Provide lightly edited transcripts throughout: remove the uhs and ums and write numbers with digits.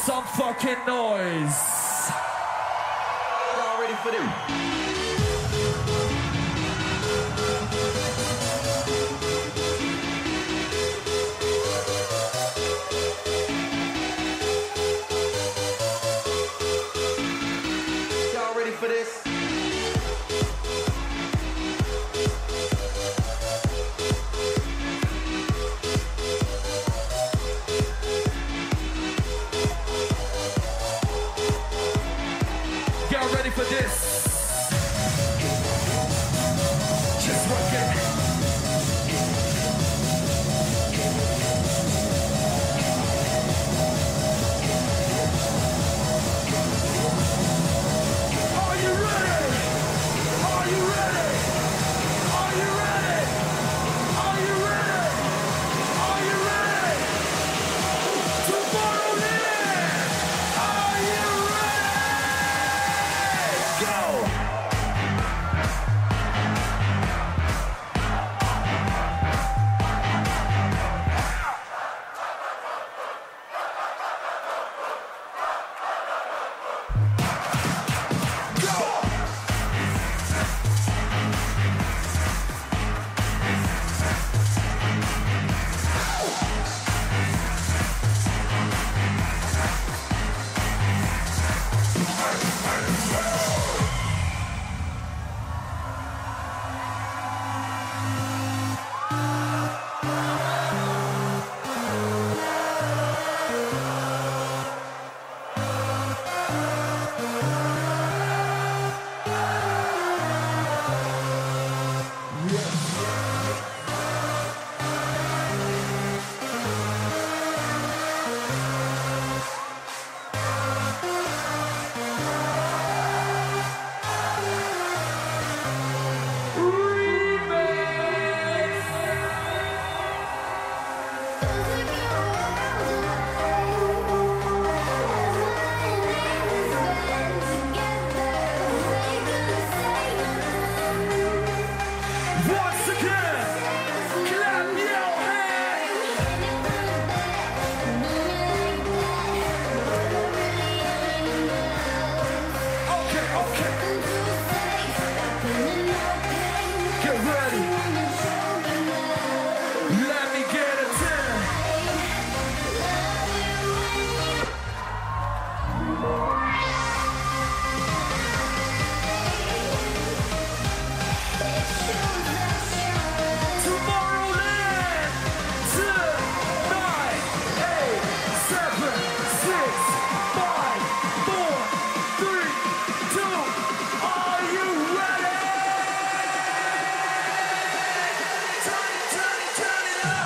some fucking noise. Y'all ready for them? Y'all ready for this? Y'all ready for this? Just work it. Are you ready? Are you ready? Are you ready? Are you ready? Are you ready? Tomorrowland! Are you ready? Go! Once again, clap your hands. Okay, okay. Get ready. Let me get a 10. Tomorrowland. 10, 9, 8, 7, 6, 5, 4, 3, 2. Are you ready? Turn it up.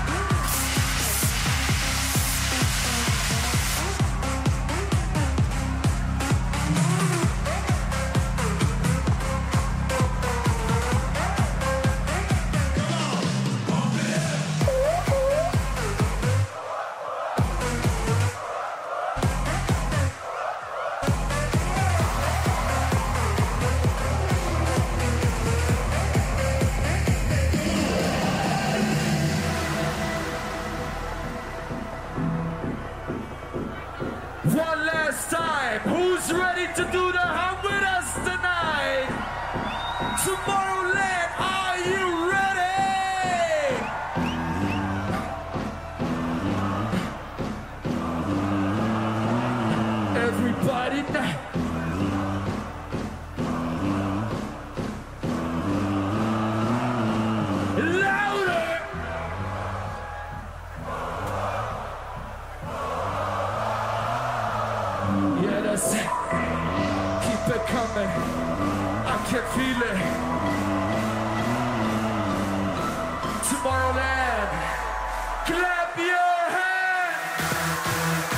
One last time, who's ready to do the hum with us tonight? Tomorrowland, are you ready? Everybody now. Louder! Yeah, that's it. Keep it coming. I can feel it. Tomorrowland, clap your hands.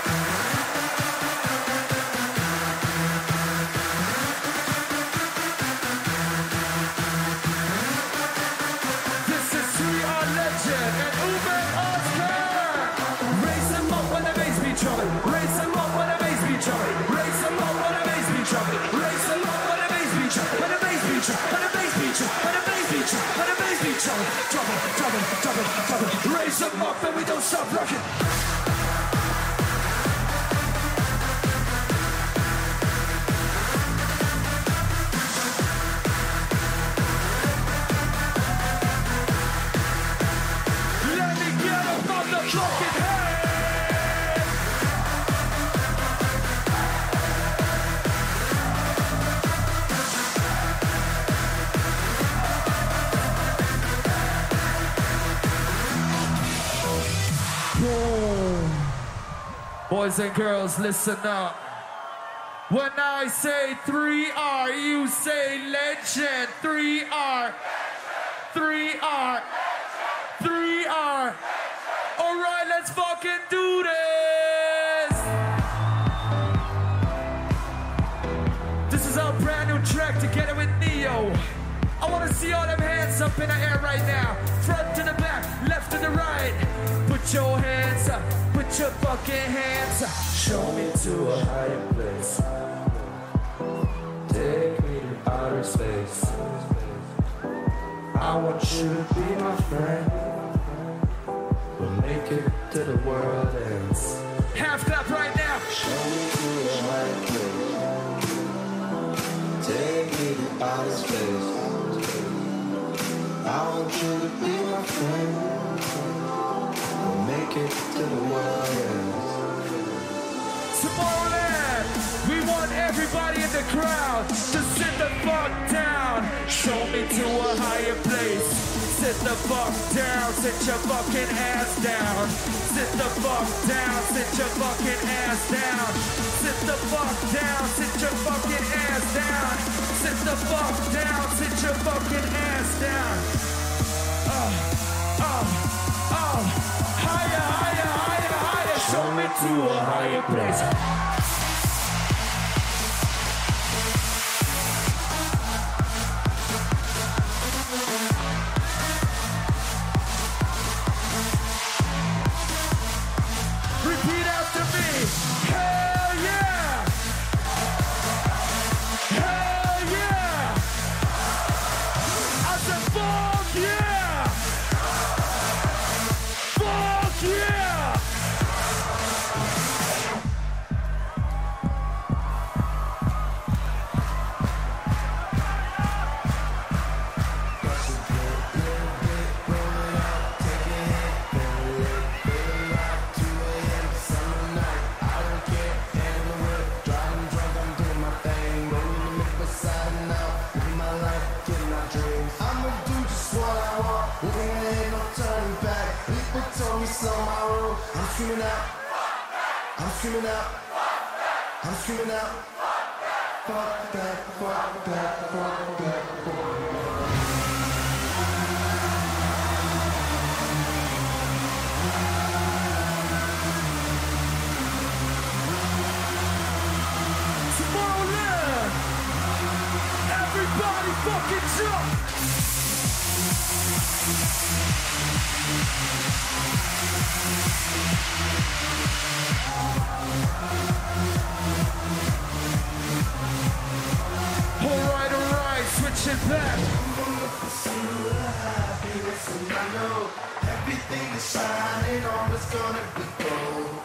This is We Are Legend and Uber Oscar. Raise them up when the bass be drumming. Raise them up when the bass be drumming. Raise them up when the bass be drumming. Raise them up when the bass be drumming. When the bass be drumming. When the bass be drumming. When the bass be drumming. When the bass be drumming. Drumming, drumming, drumming, drumming. Raise them up and we don't stop rocking. Boys and girls, listen up. When I say 3R, you say legend. 3R. 3R. 3R. All right, let's fucking do this. This is our brand new track together with Neo. I want to see all them hands up in the air right now. Front to the back, left to the right. Put your hands up, put your fucking hands up. Show me to a higher place. Take me to outer space. I want you to be my friend. We'll make it to the world ends. Half clap right now. Show me to a higher place. Take me to outer space. I want you to be my friend. We'll make it to the world ends. Tomorrowland, we want everybody in the crowd to sit the fuck down. Show me to a higher place. Sit the fuck down, sit your fucking ass down. Sit the fuck down, sit your fucking ass down. Sit the fuck down, sit your fucking ass down. Sit the fuck down, sit your fucking ass down. Higher, higher, higher, higher. Show me to a higher place. Repeat after me. Hell yeah! Hell yeah! I said fuck yeah! Fuck yeah! I'm screaming out, I'm screaming out, I'm screaming out. Fuck that, fuck that, fuck that, fuck that. Tomorrowland, everybody fucking jump. Alright, switch it back. And I know everything is shining on, it's gonna be gold.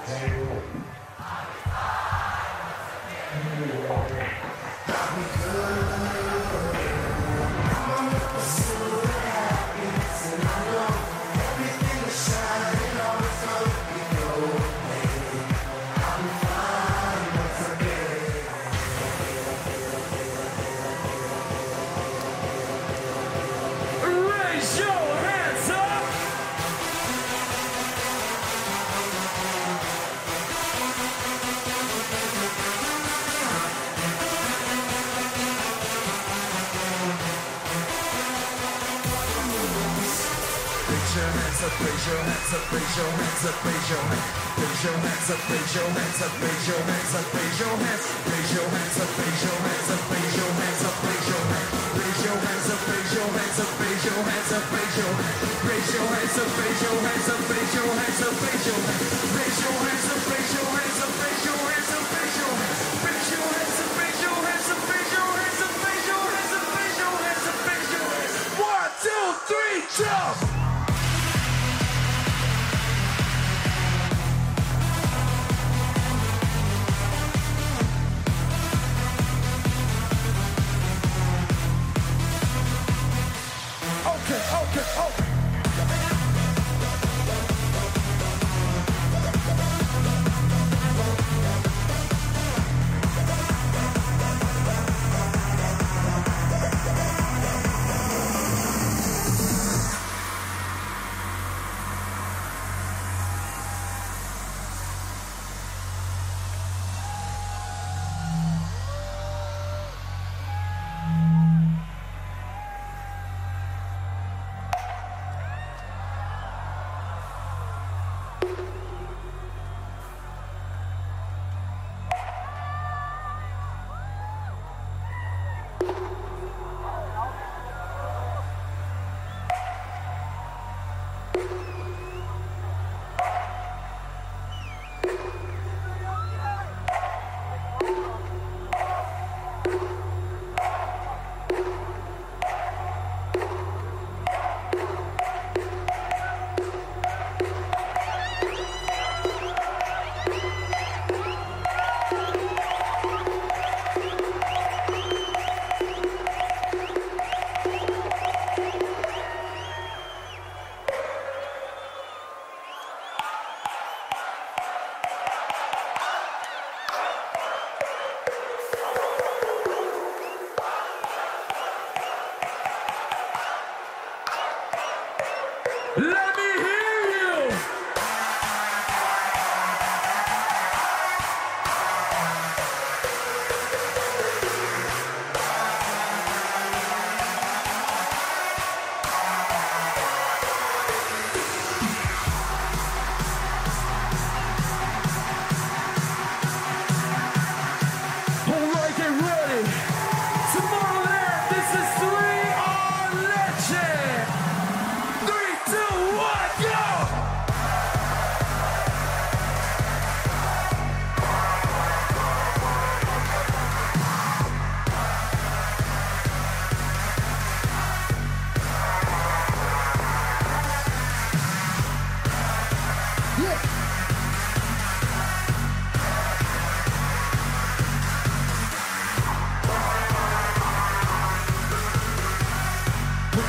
I'll be good. I'm on the pursuit of happiness, and I know everything is shining on, it's gonna be gold. I'll be fine once again. Raise your hands up. Raise your hands up, raise your hands up, raise your hands up, raise your hands. Raise your hands up, raise your hands up, raise your hands up, raise your hands. Raise your hands up, raise your hands up, raise your hands up, raise your hands. Raise your hands up, raise your hands up, raise your hands up, raise your hands. Raise your hands up, raise your hands up, raise your hands up, raise your hands. Raise your hands up, raise your hands up, raise your hands up, raise your hands. Raise your hands up, raise your hands up, raise your hands up, raise your hands up, raise your hands up, raise your hands. 1, 2, 3, jump! Okay.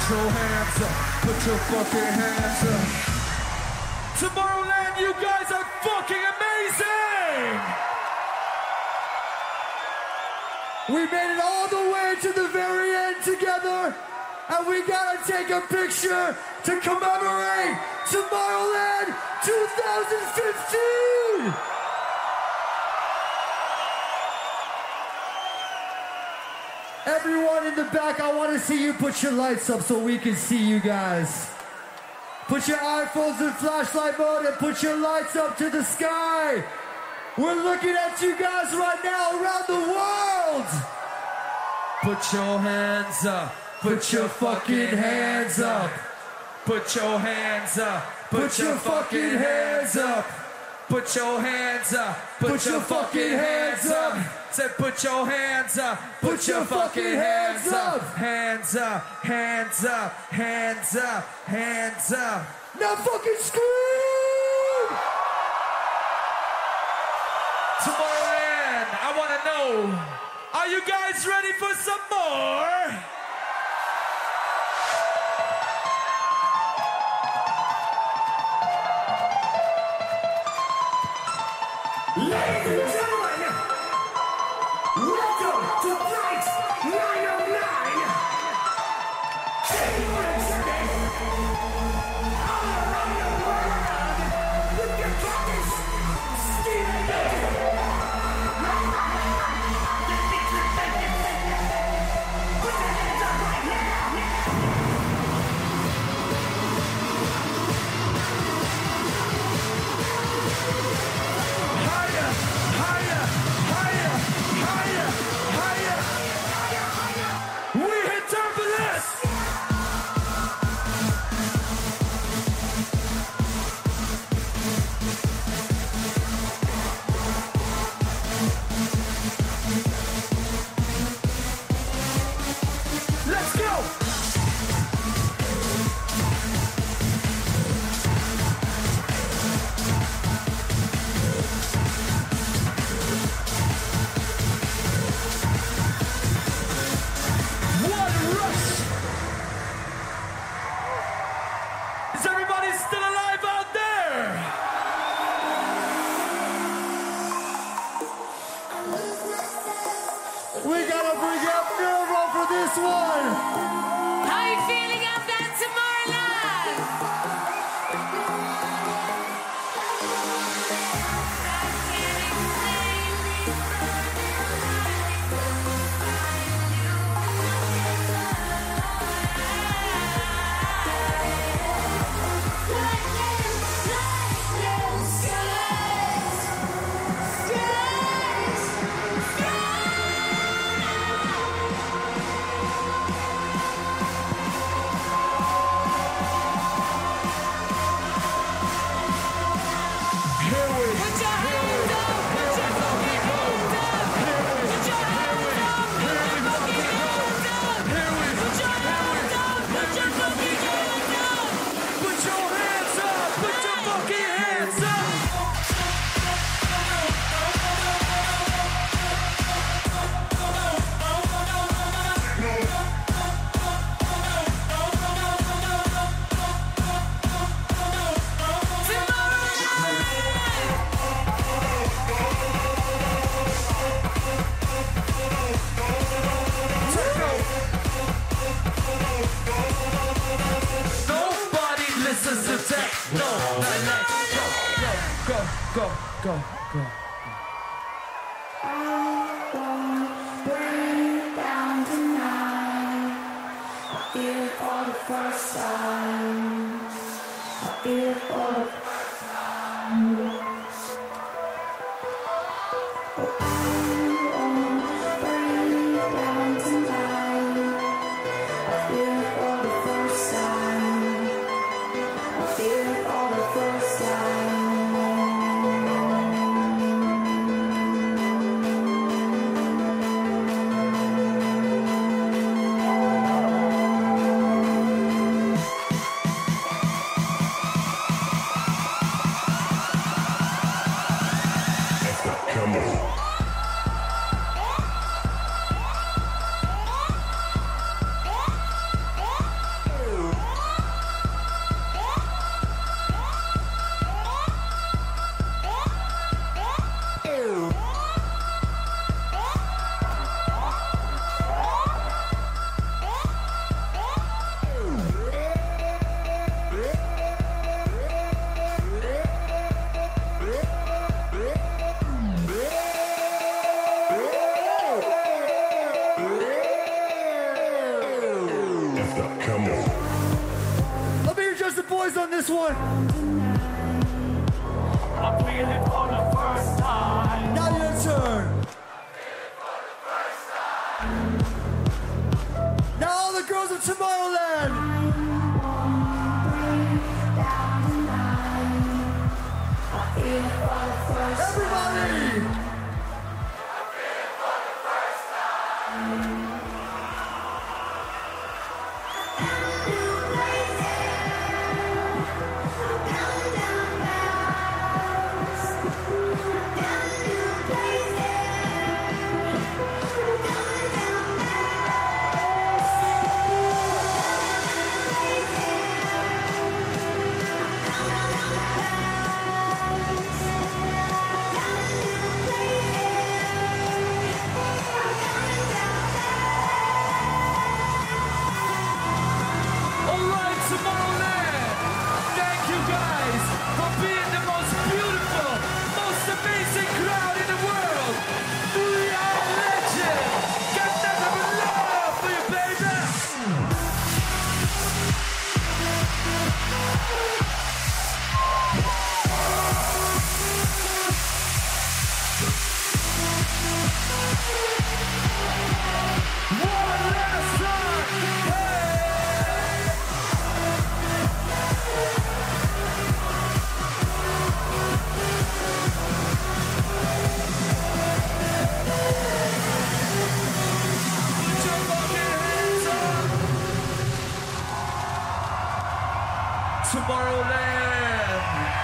your hands up. Put your fucking hands up. Tomorrowland, you guys are fucking amazing! We made it all the way to the very end together, and we gotta take a picture to commemorate Tomorrowland 2015! Everyone in the back, I want to see you put your lights up so we can see you guys. Put your iPhones in flashlight mode and put your lights up to the sky. We're looking at you guys right now around the world. Put your hands up. Put your fucking hands up. Put your hands up. Put your fucking hands up. Put your hands up. Put your fucking hands up. Said put your hands up. Put your fucking hands up. Hands up. Hands up. Hands up. Hands up. Now fucking scream! Tomorrowland, I want to know, are you guys ready for some more? Ladies and gentlemen, welcome to Flight 909. Taking on a journey all around the world with your captain, Steven Baker. Put your hands up right now. Higher, higher, higher, higher, higher. We hit turbulence. Let's go. One rush. Is everybody still alive out there? We gotta bring up Nervo for this one! How you feeling out there, Tomorrowland? Put your hands up. Put your fucking hands up. Nobody listens to tech. No, go, go, go, go. Break down tonight. I feel it for the first time. I feel it for the first time. Break down tonight. I feel it for the first time. I feel it for the first time. Come on. Let me hear just the boys on this one. I'm feeling for the first time. Now your turn. Now all the girls of Tomorrowland. Everybody. Alright, Tomorrowland! Thank you guys for being the most beautiful, most amazing crowd in the world! We are legend! Got nothing but love for you, baby! One last time! Hey! Put your fucking hands up! Tomorrowland!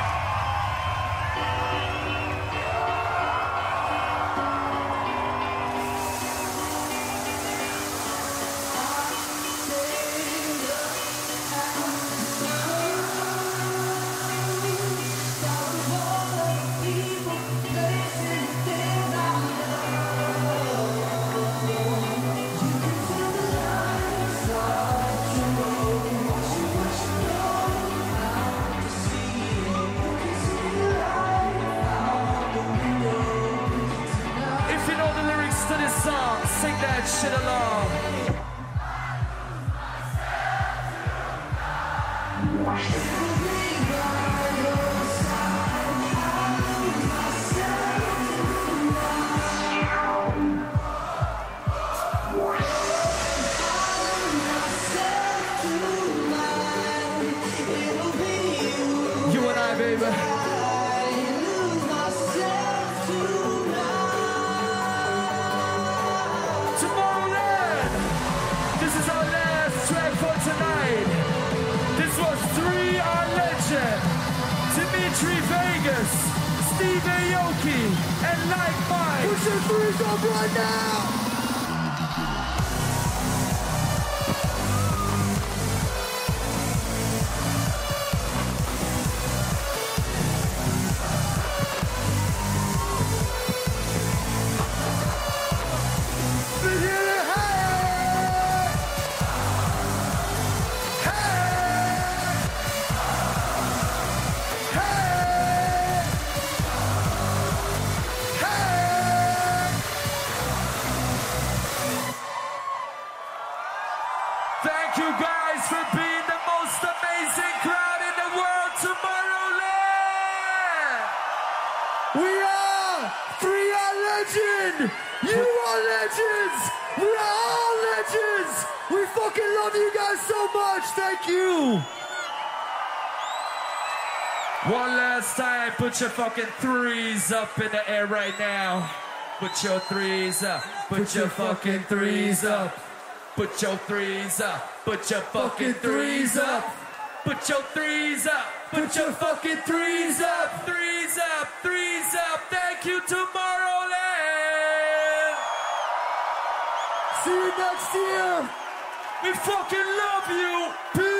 If you know the lyrics to this song, sing that shit along. You and I, baby. Tomorrowland! This is our last track for tonight. This was 3 on Legend, Dimitri Vegas, Steve Aoki, and Like Mike. Push your threes up right now. But here it is. Thank you guys for being the most amazing crowd in the world, Tomorrowland! We are 3 are legend. You are legends. We are all legends. We fucking love you guys so much. Thank you. One last time, put your fucking threes up in the air right now. Put your threes up. Put your fucking threes up. Put your threes up. Put your fucking threes up. Put your threes up. Put your fucking threes up. Threes up. Threes up. Thank you, Tomorrowland. See you next year. We fucking love you. Peace.